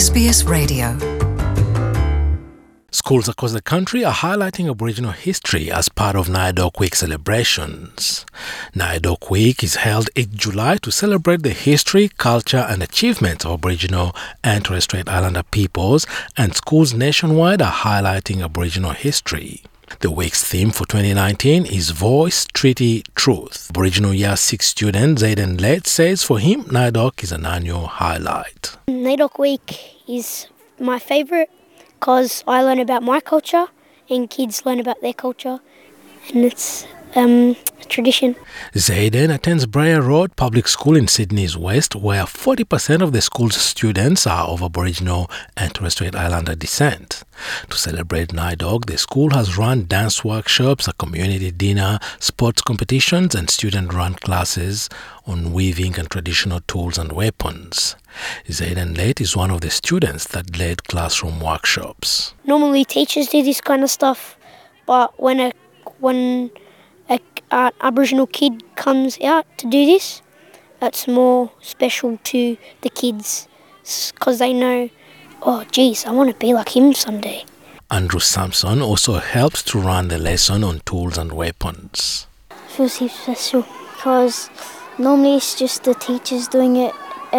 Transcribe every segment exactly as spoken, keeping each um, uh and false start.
S B S Radio. Schools across the country are highlighting Aboriginal history as part of Nayadok Week celebrations. Nayadok Week is held each July to celebrate the history, culture and achievements of Aboriginal and Torres Strait Islander peoples, and schools nationwide are highlighting Aboriginal history. The week's theme for twenty nineteen is Voice, Treaty, Truth. Aboriginal Year six student Zayden Late says for him, Nayadok is an annual highlight. Nayadok Week is my favourite because I learn about my culture and kids learn about their culture, and it's um, a tradition. Zayden attends Briar Road Public School in Sydney's West, where forty percent of the school's students are of Aboriginal and Torres Strait Islander descent. To celebrate Nayadok, the school has run dance workshops, a community dinner, sports competitions and student-run classes on weaving and traditional tools and weapons. Zayden Late is one of the students that led classroom workshops. Normally teachers do this kind of stuff, but when a when a uh, Aboriginal kid comes out to do this, it's more special to the kids because they know, oh geez, I want to be like him someday. Andrew Sampson also helps to run the lesson on tools and weapons. It feels so special because normally it's just the teachers doing it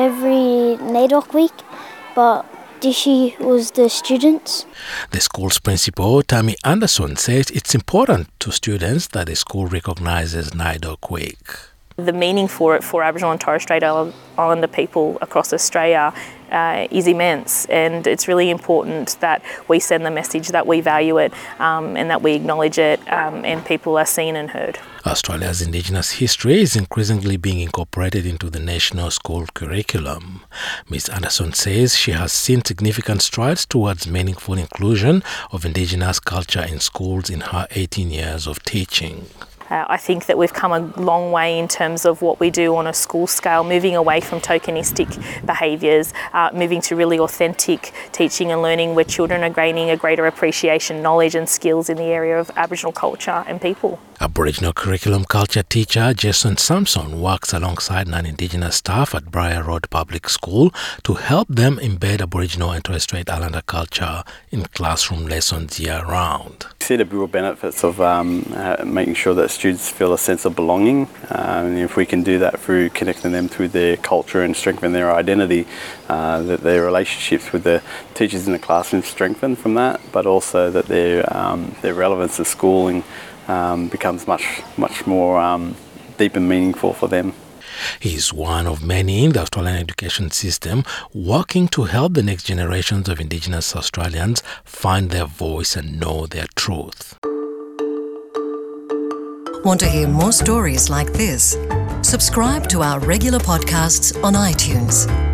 every Nayadok week, but this year was the students. The school's principal, Tammy Anderson, says it's important to students that the school recognises Nayadok Week. The meaning for it for Aboriginal and Torres Strait Islander people across Australia uh, is immense, and it's really important that we send the message that we value it um, and that we acknowledge it um, and people are seen and heard. Australia's Indigenous history is increasingly being incorporated into the national school curriculum. Miz Anderson says she has seen significant strides towards meaningful inclusion of Indigenous culture in schools in her eighteen years of teaching. Uh, I think that we've come a long way in terms of what we do on a school scale, moving away from tokenistic behaviours, uh, moving to really authentic teaching and learning where children are gaining a greater appreciation, knowledge and skills in the area of Aboriginal culture and people. Aboriginal curriculum culture teacher Jason Sampson works alongside non-Indigenous staff at Briar Road Public School to help them embed Aboriginal and Torres Strait Islander culture in classroom lessons year-round. We see the real benefits of um, uh, making sure that students feel a sense of belonging, uh, and if we can do that through connecting them through their culture and strengthen their identity, uh, that their relationships with the teachers in the classroom strengthen from that, but also that their um, their relevance to schooling um, becomes much much more um, deep and meaningful for them. He is one of many in the Australian education system working to help the next generations of Indigenous Australians find their voice and know their truth. Want to hear more stories like this? Subscribe to our regular podcasts on iTunes.